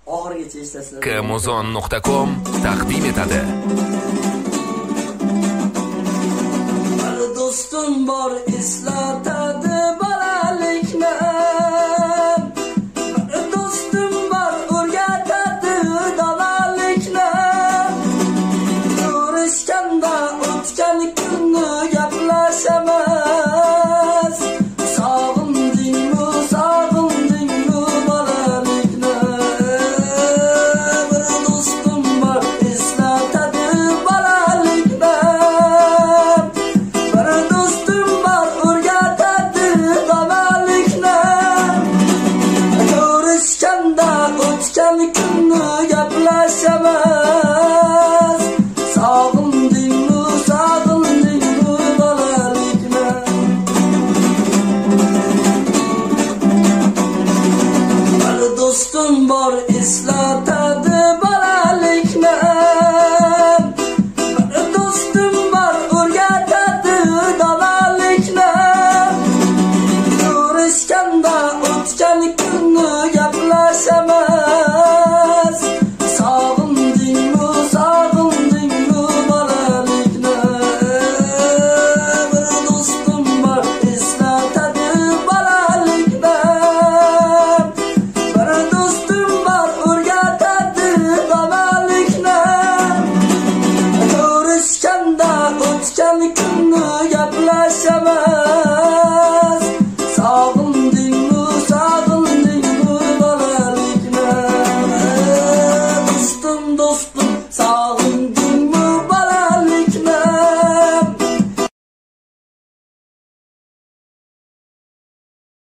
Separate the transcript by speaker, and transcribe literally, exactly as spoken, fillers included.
Speaker 1: oxirigacha eshitasiz.
Speaker 2: kmozon nuqta com taqdim etadi.
Speaker 1: Bir do'stim bor eslatadi bolalikni. Bir do'stim bor o'rgatadi dalalikni. Ko'rishganda o'tgan kunni gaplashamiz. Sog'indingmi, sog'indingmi bolalikni. Bir do'stim bor eslatadi bolalikni. Bir do'stim bor o'rgatadi dalalikni. Ko'rishganda o'tgan kunni gaplashamiz. Sog'indingmi, sog'indingmi bolalikni. Bir do'stim bor eslatadi bolalikni.